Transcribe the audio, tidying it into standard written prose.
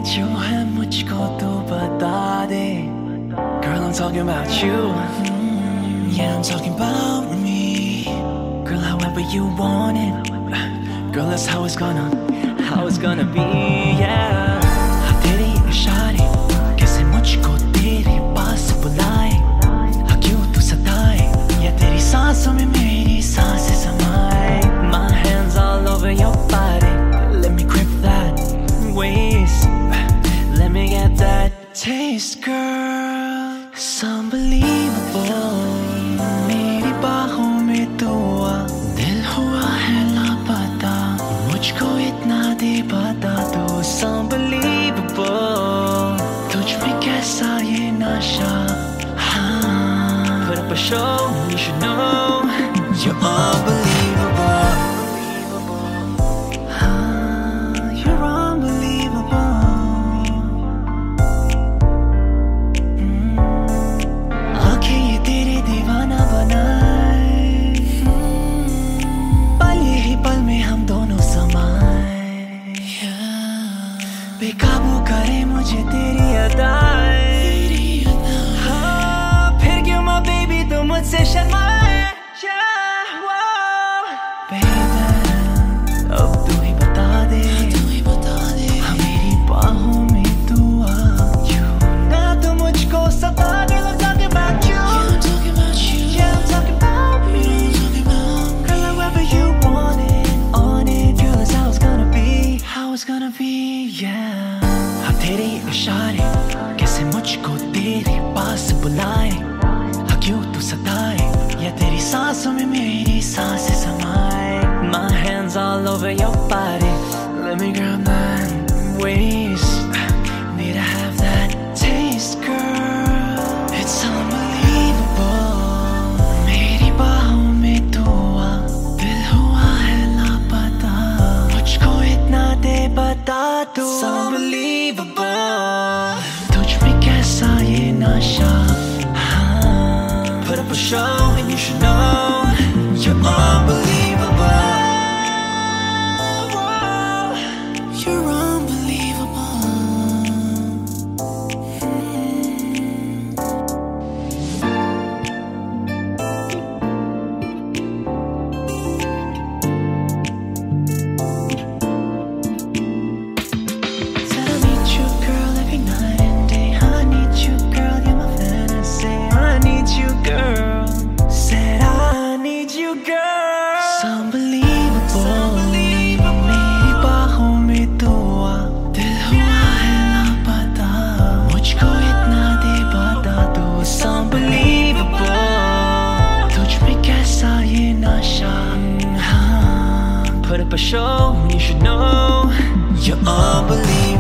जो है मुझको तो बता दे. Girl, I'm talking about you. Yeah, I'm talking about me. Girl, however you want it. Girl, that's how it's gonna be. Yeah. तेरी इशारे कैसे मुझको तेरे पास बुलाए. हाँ क्यों तू सताए या तेरी सांसों में मेरी सांसें समाए. My hands all over your body. Let me grip that waist. Let me get that taste, girl. It's unbelievable. मेरी बाहों में तू आ. दिल हुआ है लापता. मुझको इतना दे बता दो. It's unbelievable. तुझ में कैसा ये नशा. हाँ, put up a show. You should know you're unbelievable. You're unbelievable. आंखें ये तेरे दीवाना बनाए. पल ही पल में हम दोनों समाए. बेकाबू करे मुझे तेरी अदाएं. हाँ, फिर क्यों माँ बेबी तुम मुझसे शर्माए. अब तू ही बता दे. हाँ, मेरी बाहों में तू आ. ना तो मुझको सता दे. I'm talking about you. Yeah, I'm talking about me. Girl, however you want it, on it. Girl, that's how it's gonna be. Yeah. हाँ, तेरे इशारे कैसे मुझको तेरे पास बुलाए. हाँ क्यों तू सताए या तेरी सांसों में मेरी सांसें समाए. My hands all over your body. Let me grab that waist. Need to have that taste, girl. It's unbelievable. मेरी बाहों में तू आ. दिल हुआ है लापता. मुझको इतना दे बता दो. It's unbelievable. तुझ में कैसा ये नशा. हाँ, put up a show and you should know you're unbelievable. You're unbelievable. Said I need you, girl, every night and day. I need you, girl, you're my fantasy. I need you, girl. Said I need you, girl. It's unbelievable. मेरी बाहों में तू आ. दिल हुआ है लापता. मुझको इतना दे बता दो. It's unbelievable. तुझ में कैसा ये नशा. हाँ, put up a show. You should know you're unbelievable.